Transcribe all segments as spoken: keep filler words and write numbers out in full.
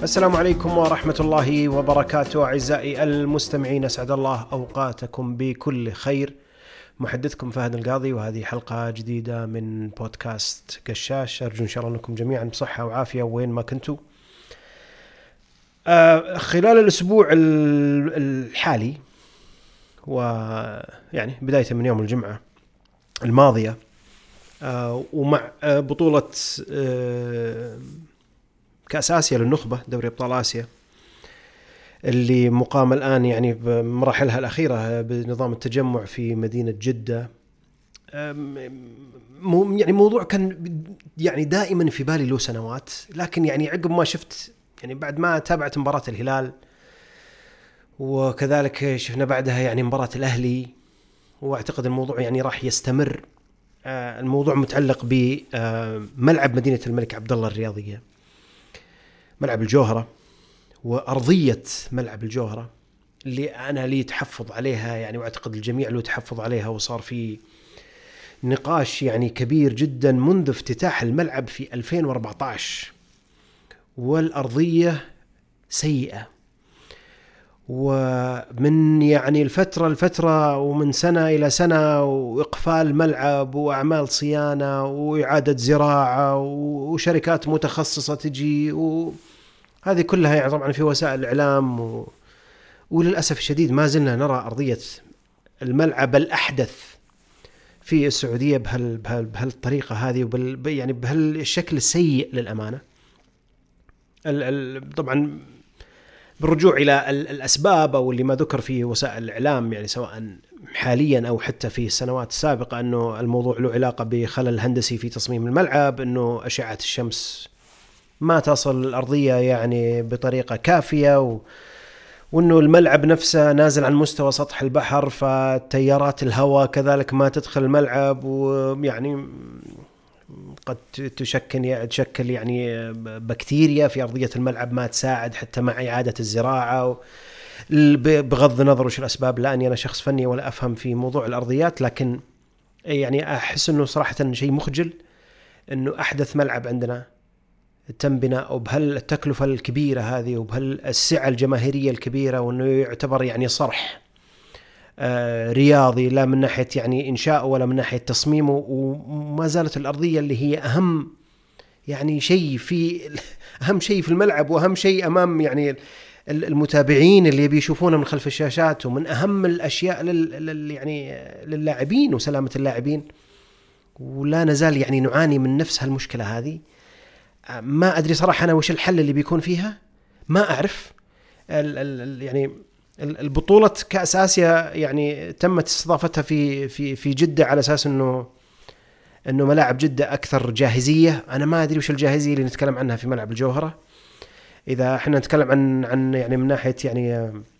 السلام عليكم ورحمة الله وبركاته أعزائي المستمعين، أسعد الله أوقاتكم بكل خير. محدثكم فهد القاضي، وهذه حلقة جديدة من بودكاست قشاش. أرجو إن شاء الله أنكم جميعا بصحة وعافية وين ما كنتوا. آه خلال الأسبوع الحالي ويعني بداية من يوم الجمعة الماضية آه ومع آه بطولة آه كأس آسيا للنخبة، دوري أبطال آسيا اللي مقام الآن يعني بمراحلها الأخيرة بنظام التجمع في مدينة جدة. يعني موضوع كان يعني دائما في بالي له سنوات، لكن يعني عقب ما شفت يعني بعد ما تابعت مباراة الهلال، وكذلك شفنا بعدها يعني مباراة الأهلي، واعتقد الموضوع يعني راح يستمر. الموضوع متعلق بملعب مدينة الملك عبدالله الرياضية، ملعب الجوهرة، وأرضية ملعب الجوهرة اللي أنا لي تحفظ عليها يعني، واعتقد الجميع له تحفظ عليها، وصار في نقاش يعني كبير جدا منذ افتتاح الملعب في ألفين وأربعة عشر، والأرضية سيئة. ومن يعني الفترة الفترة ومن سنة إلى سنة، وإقفال ملعب وأعمال صيانة وإعادة زراعة وشركات متخصصة تجي، وهذه كلها يعني طبعا في وسائل الإعلام و... وللأسف الشديد ما زلنا نرى أرضية الملعب الأحدث في السعودية بهال... بهال... بهالطريقة هذه، وبال... يعني بهالشكل السيء للأمانة. ال... ال... طبعا بالرجوع إلى الأسباب أو اللي ما ذكر في وسائل الإعلام، يعني سواء حاليا أو حتى في السنوات السابقة، أنه الموضوع له علاقة بخلل هندسي في تصميم الملعب، أنه أشعة الشمس ما تصل الأرضية يعني بطريقة كافية، و... وأنه الملعب نفسه نازل عن مستوى سطح البحر، فتيارات الهواء كذلك ما تدخل الملعب، ويعني قد تشكل تشكل يعني بكتيريا في أرضية الملعب ما تساعد حتى مع إعادة الزراعة. بغض النظر وش الأسباب، لأني أنا شخص فني ولا أفهم في موضوع الأرضيات، لكن يعني أحس أنه صراحة شيء مخجل أنه أحدث ملعب عندنا تم بناءه بهالتكلفة الكبيرة هذه وبهالسعة الجماهيرية الكبيرة، وأنه يعتبر يعني صرح آه رياضي، لا من ناحية يعني إنشاءه ولا من ناحية تصميمه. وما زالت الأرضية اللي هي أهم يعني شيء في أهم شيء في الملعب، وأهم شيء أمام يعني المتابعين اللي بيشوفونه من خلف الشاشات، ومن أهم الأشياء لل يعني للاعبين وسلامة اللاعبين. ولا نزال يعني نعاني من نفس هالمشكلة هذه. ما أدري صراحة أنا وش الحل اللي بيكون فيها، ما أعرف. ال ال يعني البطولة كأس آسيا يعني تمت استضافتها في في في جدة على أساس إنه إنه ملاعب جدة أكثر جاهزية. أنا ما أدري وش الجاهزية اللي نتكلم عنها في ملعب الجوهرة. إذا إحنا نتكلم عن عن يعني من ناحية يعني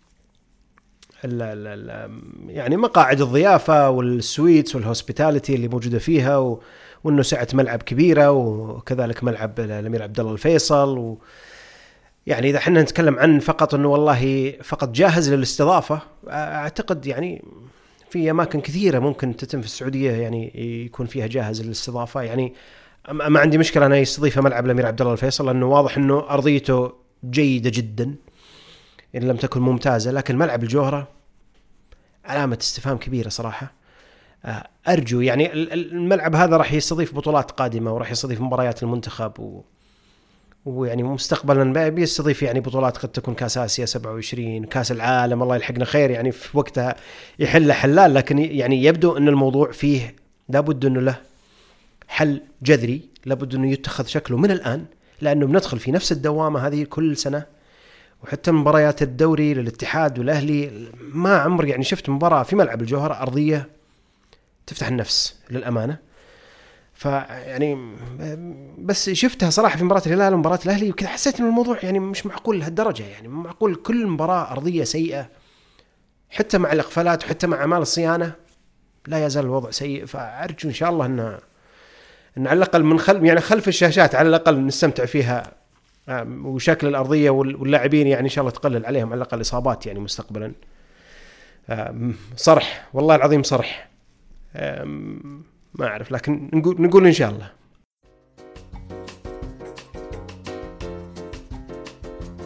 ال ال يعني مقاعد الضيافة والسويتس والهوسبيتاليتي اللي موجودة فيها، و وإنه سعة ملعب كبيرة، وكذلك ملعب الأمير عبدالله الفيصل. و يعني إذا حنا نتكلم عن فقط إنه والله فقط جاهز للاستضافة، أعتقد يعني في أماكن كثيرة ممكن تتم في السعودية يعني يكون فيها جاهز للاستضافة. يعني ما عندي مشكلة أنا يستضيف ملعب الأمير عبدالله الفيصل، لأنه واضح إنه أرضيته جيدة جدا إن لم تكن ممتازة، لكن ملعب الجوهرة علامة استفهام كبيرة صراحة. أرجو يعني الملعب هذا راح يستضيف بطولات قادمة، وراح يستضيف مباريات المنتخب، و... ويعني مستقبلا بيستضيف يعني بطولات قد تكون كأس آسيا سبعة وعشرين، كأس العالم، الله يلحقنا خير يعني في وقتها يحل حلال. لكن يعني يبدو أن الموضوع فيه لابد أنه له حل جذري، لابد أنه يتخذ شكله من الآن، لأنه بندخل في نفس الدوامة هذه كل سنة. وحتى مباريات الدوري للاتحاد والأهلي ما عمر يعني شفت مباراة في ملعب الجوهرة أرضية تفتح النفس للأمانة. فيعني بس شفتها صراحة في مباراة الهلال ومباراة الأهلي، وكذا حسيت إن الموضوع يعني مش معقول لهالدرجة. يعني معقول كل مباراة أرضية سيئة، حتى مع الإقفالات وحتى مع أعمال الصيانة لا يزال الوضع سيء. فأرجو إن شاء الله أن أن على الأقل من خلف يعني خلف الشاشات على الأقل نستمتع فيها، وشكل الأرضية واللاعبين يعني إن شاء الله تقلل عليهم على الأقل إصابات يعني مستقبلا. صرح والله العظيم صرح، ما أعرف، لكن نقول, نقول إن شاء الله.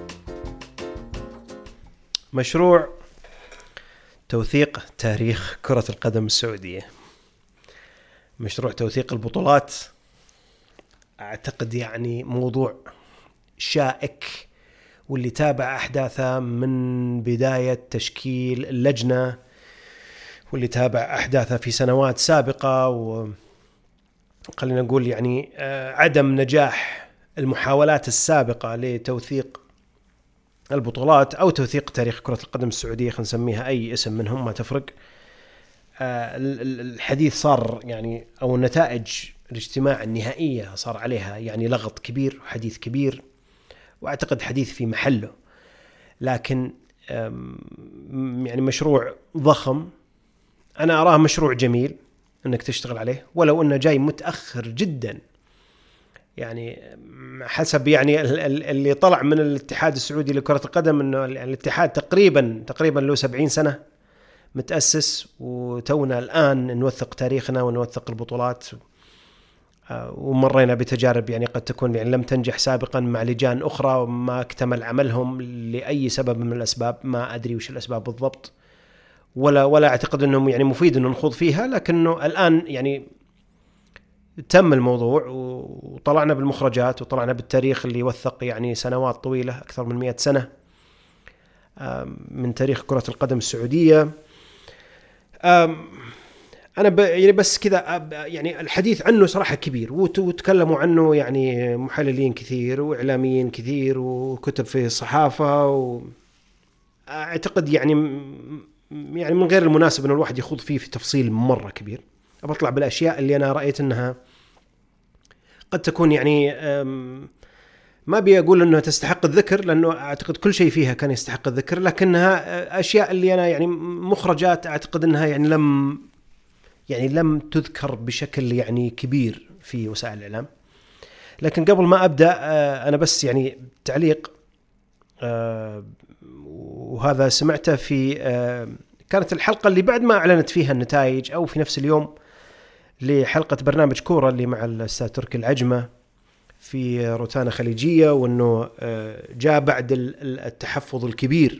مشروع توثيق تاريخ كرة القدم السعودية، مشروع توثيق البطولات. أعتقد يعني موضوع شائك، واللي تابع أحداثه من بداية تشكيل اللجنة، واللي تابع أحداثه في سنوات سابقة، وخلينا نقول يعني عدم نجاح المحاولات السابقة لتوثيق البطولات أو توثيق تاريخ كرة القدم السعودية، خلينا نسميها أي اسم منهم ما تفرق. الحديث صار يعني أو النتائج الاجتماع النهائية صار عليها يعني لغط كبير وحديث كبير، وأعتقد حديث في محله، لكن يعني مشروع ضخم. أنا أراه مشروع جميل أنك تشتغل عليه، ولو أنه جاي متأخر جدا، يعني حسب يعني اللي طلع من الاتحاد السعودي لكرة القدم أنه الاتحاد تقريبا تقريبا له سبعين سنة متأسس، وتونا الآن نوثق تاريخنا ونوثق البطولات، ومرينا بتجارب يعني قد تكون يعني لم تنجح سابقا مع لجان أخرى وما اكتمل عملهم لأي سبب من الأسباب، ما أدري وش الأسباب بالضبط، ولا ولا أعتقد أنه يعني مفيد أنه نخوض فيها، لكنه الآن يعني تم الموضوع وطلعنا بالمخرجات وطلعنا بالتاريخ اللي يوثق يعني سنوات طويلة، أكثر من مئة سنة من تاريخ كرة القدم السعودية. أنا ب يعني بس كذا يعني الحديث عنه صراحة كبير، وتكلموا عنه يعني محللين كثير وإعلاميين كثير وكتب في الصحافة، وأعتقد يعني يعني من غير المناسب أن الواحد يخوض فيه في تفصيل مرة كبير. أبطلع بالأشياء اللي أنا رأيت أنها قد تكون يعني ما بي أقول أنها تستحق الذكر، لأنه أعتقد كل شيء فيها كان يستحق الذكر، لكنها أشياء اللي أنا يعني مخرجات أعتقد أنها يعني لم يعني لم تذكر بشكل يعني كبير في وسائل الإعلام. لكن قبل ما أبدأ أنا بس يعني تعليق، وهذا سمعته في كانت الحلقة اللي بعد ما أعلنت فيها النتائج، أو في نفس اليوم لحلقة برنامج كورة اللي مع الأستاذ تركي العجمة في روتانا خليجية، وأنه جاء بعد التحفظ الكبير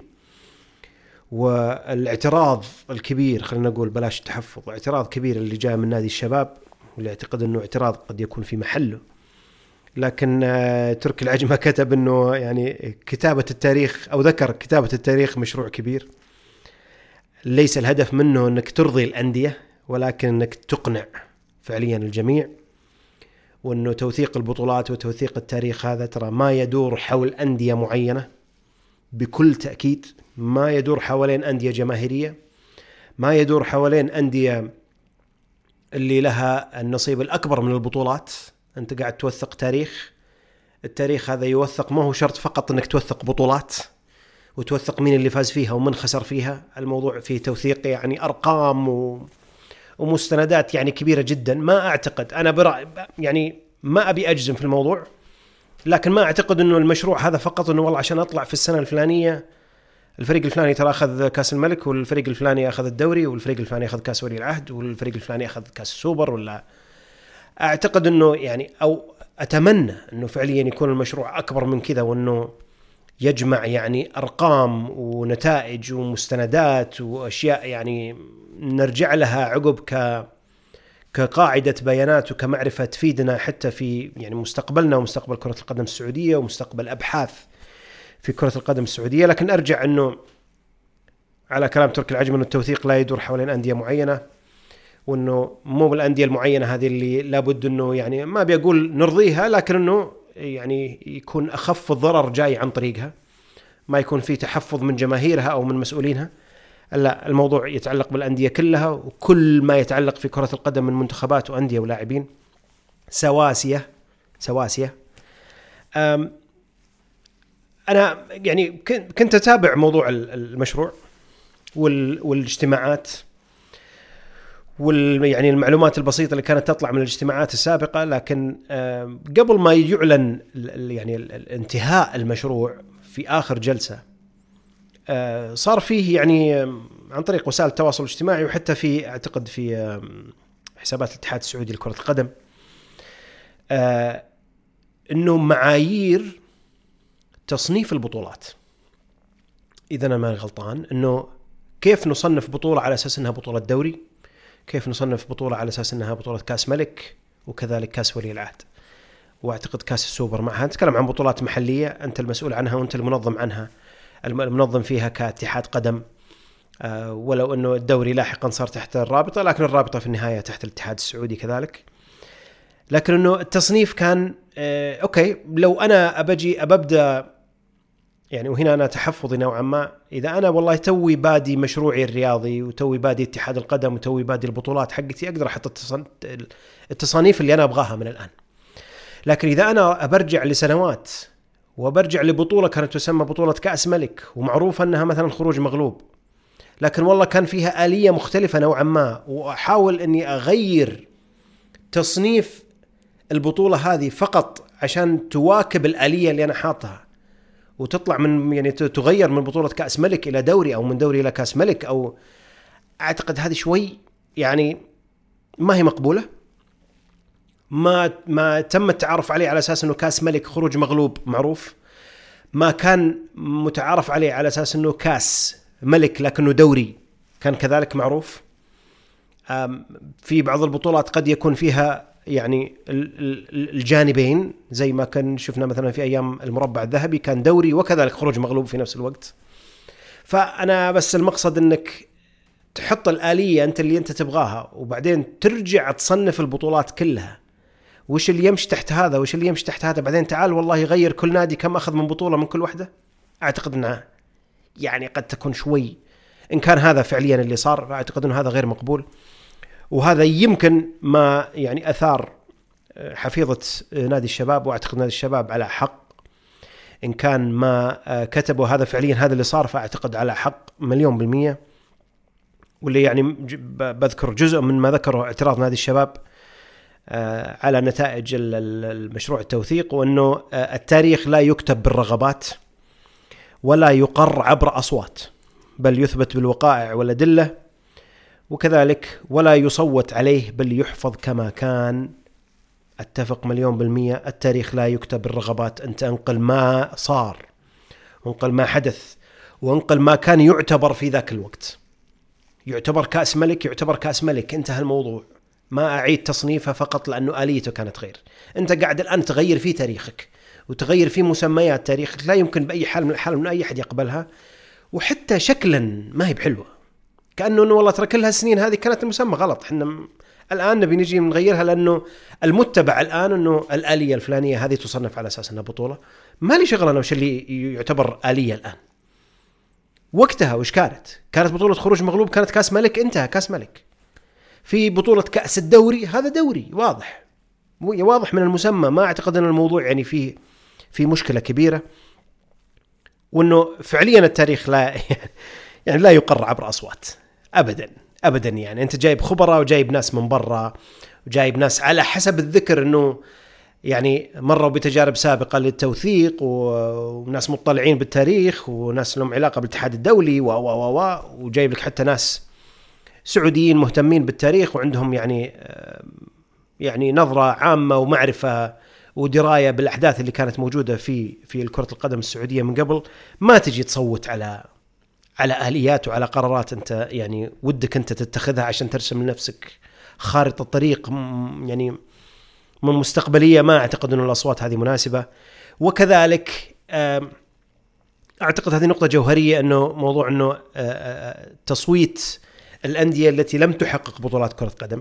والاعتراض الكبير، خلينا نقول بلاش التحفظ، اعتراض كبير اللي جاء من نادي الشباب، واللي اعتقد أنه اعتراض قد يكون في محله. لكن تركي العجمة كتب أنه يعني كتابة التاريخ، أو ذكر كتابة التاريخ مشروع كبير، ليس الهدف منه أنك ترضي الأندية، ولكن أنك تقنع فعليا الجميع، وأنه توثيق البطولات وتوثيق التاريخ هذا ترى ما يدور حول أندية معينة، بكل تأكيد ما يدور حوالين أندية جماهيرية، ما يدور حوالين أندية اللي لها النصيب الأكبر من البطولات. أنت قاعد توثق تاريخ، التاريخ هذا يوثق ما هو شرط فقط أنك توثق بطولات وتوثق مين اللي فاز فيها ومن خسر فيها، الموضوع فيه توثيق يعني أرقام و... ومستندات يعني كبيرة جدا. ما أعتقد أنا برأي يعني ما أبي أجزم في الموضوع، لكن ما أعتقد أنه المشروع هذا فقط أنه والله عشان أطلع في السنة الفلانية الفريق الفلاني ترى أخذ كاس الملك، والفريق الفلاني أخذ الدوري، والفريق الفلاني أخذ كاس ولي العهد، والفريق الفلاني أخذ كاس السوبر. ولا أعتقد أنه يعني أو أتمنى أنه فعليا يكون المشروع أكبر من كذا، وأنه يجمع يعني أرقام ونتائج ومستندات وأشياء يعني نرجع لها عقب ك كقاعدة بيانات وكمعرفة تفيدنا حتى في يعني مستقبلنا ومستقبل كرة القدم السعودية ومستقبل أبحاث في كرة القدم السعودية. لكن أرجع أنه على كلام تركي العجمة أنه التوثيق لا يدور حوالين أندية معينة، وأنه مو بالأندية المعينة هذه اللي لابد أنه يعني ما بيقول نرضيها، لكن أنه يعني يكون أخف الضرر جاي عن طريقها، ما يكون في تحفظ من جماهيرها أو من مسؤولينها. لا، الموضوع يتعلق بالأندية كلها، وكل ما يتعلق في كرة القدم من منتخبات وأندية ولاعبين سواسية سواسية. أنا يعني كنت أتابع موضوع المشروع والاجتماعات وال يعني المعلومات البسيطة اللي كانت تطلع من الاجتماعات السابقة، لكن قبل ما يعلن يعني انتهاء المشروع في آخر جلسة صار فيه يعني عن طريق وسائل التواصل الاجتماعي، وحتى في أعتقد في حسابات الاتحاد السعودي لكرة القدم، إنه معايير تصنيف البطولات اذا انا ما غلطان انه كيف نصنف بطوله على اساس انها بطوله دوري، كيف نصنف بطوله على اساس انها بطوله كاس ملك، وكذلك كاس ولي العهد، واعتقد كاس السوبر معها. نتكلم عن بطولات محليه انت المسؤول عنها وانت المنظم عنها، المنظم فيها كاتحاد قدم، أه ولو انه الدوري لاحقا صار تحت الرابطه، لكن الرابطه في النهايه تحت الاتحاد السعودي كذلك. لكن انه التصنيف كان أه اوكي، لو انا ابجي ابدا يعني، وهنا انا تحفظي نوعا ما، اذا انا والله توي بادي مشروعي الرياضي وتوي بادي اتحاد القدم وتوي بادي البطولات حقتي، اقدر احط التصانيف اللي انا ابغاها من الان. لكن اذا انا برجع لسنوات وبرجع لبطوله كانت تسمى بطوله كاس ملك ومعروف انها مثلا خروج مغلوب، لكن والله كان فيها آلية مختلفة نوعا ما، واحاول اني اغير تصنيف البطولة هذه فقط عشان تواكب الآلية اللي انا حاطها، وتطلع من يعني تغير من بطولة كأس ملك إلى دوري أو من دوري إلى كأس ملك، أو أعتقد هذه شوي يعني ما هي مقبولة. ما ما تم التعارف عليه على أساس إنه كأس ملك خروج مغلوب معروف، ما كان متعارف عليه على أساس إنه كأس ملك لكنه دوري كان كذلك معروف. في بعض البطولات قد يكون فيها يعني الجانبين، زي ما كان شفنا مثلا في أيام المربع الذهبي كان دوري وكذلك خروج مغلوب في نفس الوقت. فأنا بس المقصد أنك تحط الآلية أنت اللي أنت تبغاها، وبعدين ترجع تصنف البطولات كلها، وش اللي يمشي تحت هذا وش اللي يمشي تحت هذا، بعدين تعال والله يغير كل نادي كم أخذ من بطولة من كل واحدة. أعتقد أنها يعني قد تكون شوي، إن كان هذا فعليا اللي صار فأعتقد أنه هذا غير مقبول. وهذا يمكن ما يعني أثار حفيظة نادي الشباب، وأعتقد نادي الشباب على حق إن كان ما كتبوا هذا فعليا هذا اللي صار، فأعتقد على حق مليون بالمية. واللي يعني بذكر جزء من ما ذكره اعتراض نادي الشباب على نتائج المشروع التوثيق، وأنه التاريخ لا يكتب بالرغبات ولا يقر عبر أصوات، بل يثبت بالوقائع والأدلة، وكذلك ولا يصوت عليه بل يحفظ كما كان. اتفق مليون بالمية، التاريخ لا يكتب بالرغبات، انت انقل ما صار وانقل ما حدث وانقل ما كان يعتبر في ذاك الوقت. يعتبر كأس ملك يعتبر كأس ملك، انتهى الموضوع. ما أعيد تصنيفه فقط لأنه آليته كانت غير. انت قاعد الآن تغير في تاريخك وتغير في مسميات تاريخك، لا يمكن بأي حال من الحال من أي أحد يقبلها، وحتى شكلا ما هي بحلوة، كأنه إنه والله ترى كل هالسنين هذه كانت المسمى غلط، إحنا الآن نبي نجي نغيرها لأنه المتبع الآن إنه الآلية الفلانية هذه تصنف على أساس إنها بطولة. ما لي شغل أنا وش اللي يعتبر آلية الآن. وقتها وش كانت؟ كانت بطولة خروج مغلوب، كانت كاس ملك، انتهى كاس ملك. في بطولة كأس الدوري، هذا دوري واضح واضح من المسمى. ما أعتقد أن الموضوع يعني فيه في مشكلة كبيرة، وإنه فعليا التاريخ لا يعني لا يقر عبر أصوات أبدا أبدا. يعني أنت جايب خبراء وجايب ناس من برا وجايب ناس على حسب الذكر إنه يعني مروا بتجارب سابقة للتوثيق، وناس مطلعين بالتاريخ وناس لهم علاقة بالاتحاد الدولي و و و وجايب لك حتى ناس سعوديين مهتمين بالتاريخ وعندهم يعني يعني نظرة عامة ومعرفة ودراية بالأحداث اللي كانت موجودة في في كرة القدم السعودية من قبل. ما تجي تصوت على على آليات وعلى قرارات أنت يعني ودك أنت تتخذها عشان ترسم لنفسك خارطة طريق يعني من مستقبلية. ما أعتقد أن الأصوات هذه مناسبة. وكذلك أعتقد هذه نقطة جوهرية، أنه موضوع أنه تصويت الأندية التي لم تحقق بطولات كرة قدم.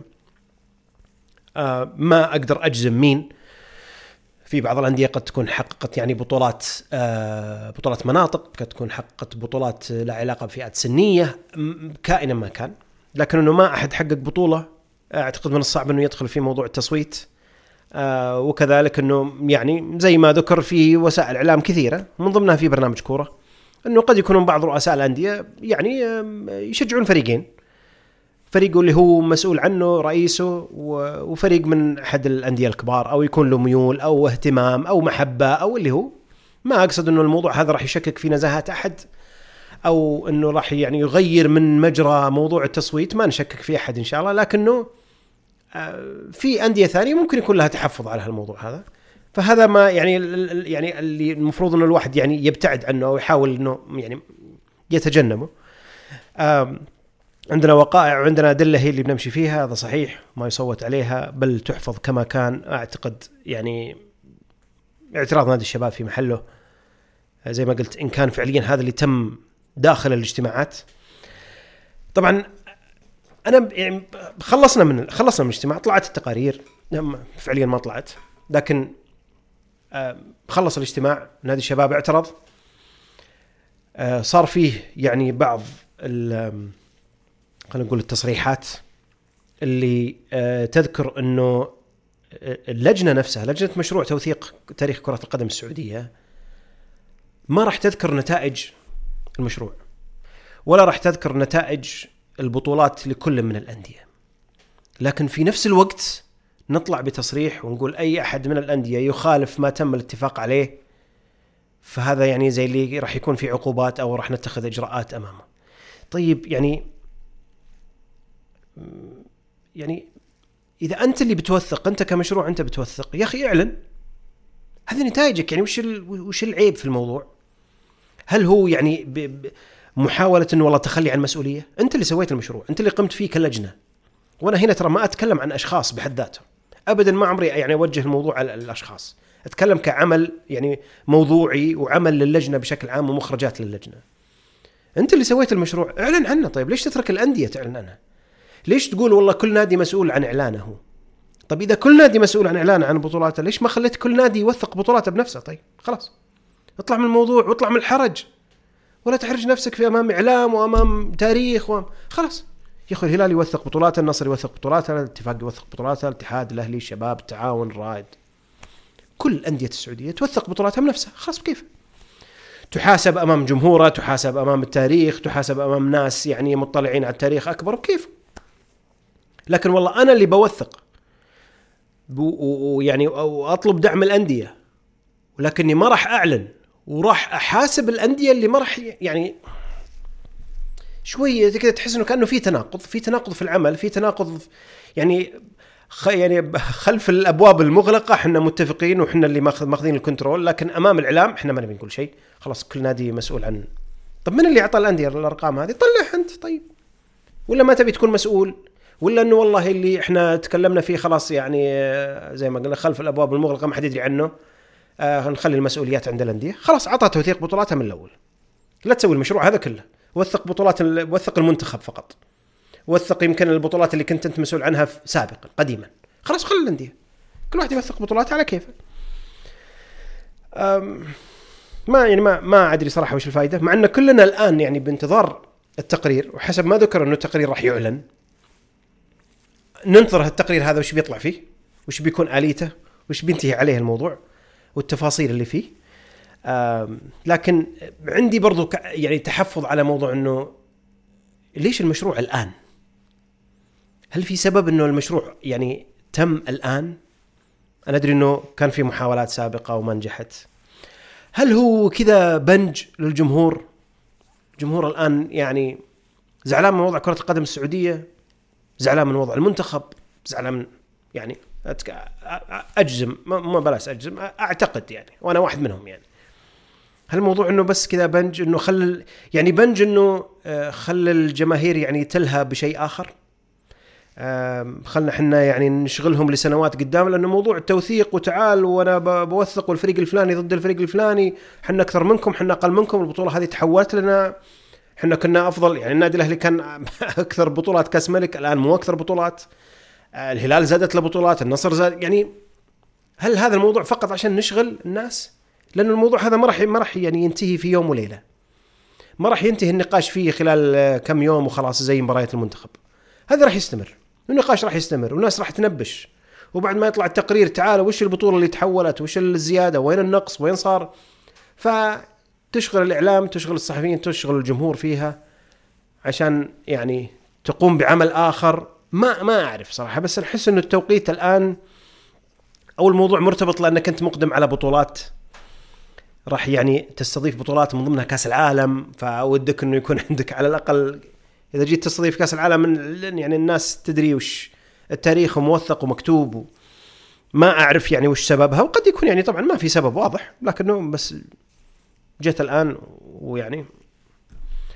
ما أقدر أجزم مين. في بعض الأندية قد تكون حققت يعني بطولات بطولات مناطق، قد تكون حققت بطولات لا علاقة بفئات سنية، كائنا ما كان. لكن أنه ما أحد حقق بطولة، أعتقد من الصعب أنه يدخل في موضوع التصويت. آه وكذلك أنه يعني زي ما ذكر في وسائل إعلام كثيرة من ضمنها في برنامج كورة، أنه قد يكونون بعض رؤساء الأندية يعني يشجعون فريقين، فريق اللي هو مسؤول عنه رئيسه وفريق من أحد الأندية الكبار، أو يكون له ميول أو اهتمام أو محبة أو اللي هو. ما أقصد أنه الموضوع هذا راح يشكك في نزاهات أحد أو أنه راح يعني يغير من مجرى موضوع التصويت، ما نشكك في أحد إن شاء الله. لكنه في أندية ثانية ممكن يكون لها تحفظ على هالموضوع هذا. فهذا ما يعني يعني اللي المفروض إنه الواحد يعني يبتعد عنه أو يحاول إنه يعني يتجنبه. عندنا وقائع وعندنا أدلة هي اللي بنمشي فيها، هذا صحيح ما يصوت عليها، بل تحفظ كما كان. أعتقد يعني اعتراض نادي الشباب في محله زي ما قلت، إن كان فعليا هذا اللي تم داخل الاجتماعات. طبعا أنا يعني خلصنا من خلصنا من الاجتماع، طلعت التقارير، فعليا ما طلعت، لكن خلص الاجتماع نادي الشباب اعترض. صار فيه يعني بعض خلينا نقول التصريحات اللي تذكر أنه اللجنة نفسها، لجنة مشروع توثيق تاريخ كرة القدم السعودية، ما راح تذكر نتائج المشروع ولا راح تذكر نتائج البطولات لكل من الأندية، لكن في نفس الوقت نطلع بتصريح ونقول أي أحد من الأندية يخالف ما تم الاتفاق عليه فهذا يعني زي اللي راح يكون في عقوبات أو راح نتخذ إجراءات أمامه. طيب يعني يعني إذا أنت اللي بتوثق، أنت كمشروع أنت بتوثق، يا أخي اعلن هذه نتائجك. يعني وش وش العيب في الموضوع؟ هل هو يعني ب... ب... محاولة إنه والله تخلي عن مسؤولية؟ أنت اللي سويت المشروع، أنت اللي قمت فيه كلجنة. وأنا هنا ترى ما أتكلم عن أشخاص بحد ذاتهم أبدا، ما عمري يعني أوجه الموضوع على الأشخاص، أتكلم كعمل يعني موضوعي وعمل للجنة بشكل عام ومخرجات للجنة. أنت اللي سويت المشروع، اعلن عنه. طيب ليش تترك الأندية تعلن عنها؟ ليش تقول والله كل نادي مسؤول عن إعلانه؟ طيب إذا كل نادي مسؤول عن إعلانه عن بطولاته، ليش ما خليت كل نادي يوثق بطولاته بنفسه؟ طيب خلاص اطلع من الموضوع واطلع من الحرج، ولا تحرج نفسك في أمام إعلام وأمام تاريخ و... خلاص يا أخي الهلال يوثق بطولاته، النصر يوثق بطولاته، الاتفاق يوثق بطولاته، الاتحاد، الأهلي، الشباب، التعاون، الرائد، كل أندية السعودية توثق بطولاتها بنفسها. خلاص كيف؟ تحاسب أمام جمهورها، تحاسب أمام التاريخ، تحاسب أمام ناس يعني مطلعين على التاريخ أكبر، وكيف؟ لكن والله أنا اللي بوثق ويعني وأطلب دعم الأندية، ولكني ما راح أعلن وراح أحاسب الأندية اللي ما راح، يعني شوية كده تحس إنه كأنه في تناقض، في تناقض في العمل، في تناقض يعني خ يعني خلف الأبواب المغلقة إحنا متفقين وإحنا اللي ماخذ ماخذين الكنترول، لكن أمام الإعلام إحنا ما نبي نقول شيء. خلاص كل نادي مسؤول عن. طب من اللي أعطى الأندية الأرقام هذه؟ طلع أنت. طيب ولا ما تبي تكون مسؤول؟ ولا إنه والله اللي إحنا تكلمنا فيه خلاص يعني زي ما قلنا خلف الأبواب المغلقة ما حد يدري عنه، آه نخلي المسؤوليات عند الأندية. خلاص عطى توثيق بطولاتها من الأول، لا تسوي المشروع هذا كله. وثق بطولات، وثق المنتخب فقط، وثق يمكن البطولات اللي كنت أنت مسؤول عنها سابقا قديما. خلاص خلي الأندية كل واحد يوثق بطولاته على كيفه. ما يعني ما ما أدري صراحة وش الفائدة، مع أن كلنا الآن يعني بانتظار التقرير، وحسب ما ذكر أنه التقرير راح يعلن، ننتظر التقرير هذا وش بيطلع فيه، وش بيكون آليته، وش بينتهي عليه الموضوع والتفاصيل اللي فيه. لكن عندي برضو يعني تحفظ على موضوع أنه ليش المشروع الآن؟ هل في سبب أنه المشروع يعني تم الآن؟ أنا أدري أنه كان في محاولات سابقة وما نجحت. هل هو كذا بنج للجمهور؟ الجمهور الآن يعني زعلان من وضع كرة القدم السعودية، زعلان من وضع المنتخب، زعلان من يعني أجزم ما بلاش أجزم أعتقد يعني، وأنا واحد منهم يعني. هل الموضوع إنه بس كذا بنج، إنه خل يعني بنج إنه خل الجماهير يعني تلهى بشيء آخر، خلنا حنا يعني نشغلهم لسنوات قدام، لأنه موضوع التوثيق وتعال وأنا بوثق والفريق الفلاني ضد الفريق الفلاني، حنا أكثر منكم، حنا أقل منكم، البطولة هذه تحولت لنا، حنا كنا أفضل. يعني النادي الأهلي كان أكثر بطولات كأس ملك، الآن مو أكثر بطولات. الهلال زادت له بطولات، النصر زاد. يعني هل هذا الموضوع فقط عشان نشغل الناس؟ لأن الموضوع هذا ما راح ما راح يعني ينتهي في يوم وليلة، ما راح ينتهي النقاش فيه خلال كم يوم وخلاص زي مباريات المنتخب. هذا راح يستمر، النقاش راح يستمر، والناس راح تنبش، وبعد ما يطلع التقرير تعالوا وش البطولة اللي تحولت، وش الزيادة، وين النقص، وين صار. فتشغل الإعلام، تشغل الصحفيين، تشغل الجمهور فيها عشان يعني تقوم بعمل آخر. ما ما أعرف صراحة، بس نحس إنه التوقيت الآن أو الموضوع مرتبط لأنك أنت مقدم على بطولات راح يعني تستضيف بطولات من ضمنها كأس العالم، فودك إنه يكون عندك على الأقل إذا جيت تستضيف كأس العالم من يعني الناس تدري وش التاريخ وموثق ومكتوب. ما أعرف يعني وش سببها، وقد يكون يعني طبعا ما في سبب واضح، لكنه بس جت الآن ويعني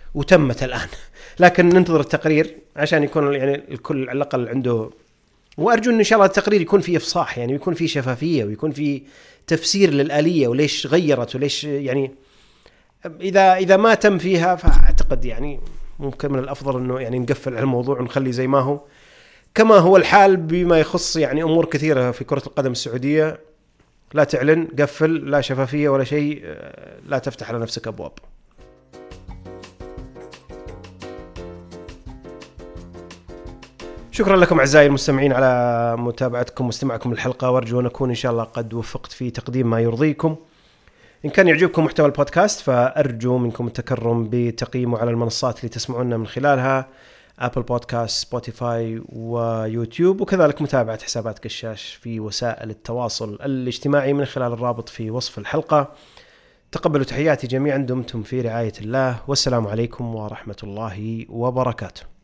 وتمت الآن. لكن ننتظر التقرير عشان يكون يعني الكل على الأقل عنده، وأرجو إن شاء الله التقرير يكون فيه إفصاح يعني، ويكون فيه شفافية، ويكون فيه تفسير للآلية وليش غيرت وليش يعني. إذا إذا ما تم فيها فأعتقد يعني ممكن من الأفضل إنه يعني نقفل على الموضوع ونخلي زي ما هو، كما هو الحال بما يخص يعني أمور كثيرة في كرة القدم السعودية. لا تعلن، قفل، لا شفافية ولا شيء، لا تفتح على نفسك أبواب. شكرا لكم أعزائي المستمعين على متابعتكم واستماعكم للحلقة، وأرجو أن أكون إن شاء الله قد وفقت في تقديم ما يرضيكم. إن كان يعجبكم محتوى البودكاست فأرجو منكم التكرم بتقييمه على المنصات اللي تسمعونا من خلالها، أبل بودكاست، سبوتيفاي ويوتيوب، وكذلك متابعة حسابات قشاش في وسائل التواصل الاجتماعي من خلال الرابط في وصف الحلقة. تقبلوا تحياتي جميعا، دمتم في رعاية الله، والسلام عليكم ورحمة الله وبركاته.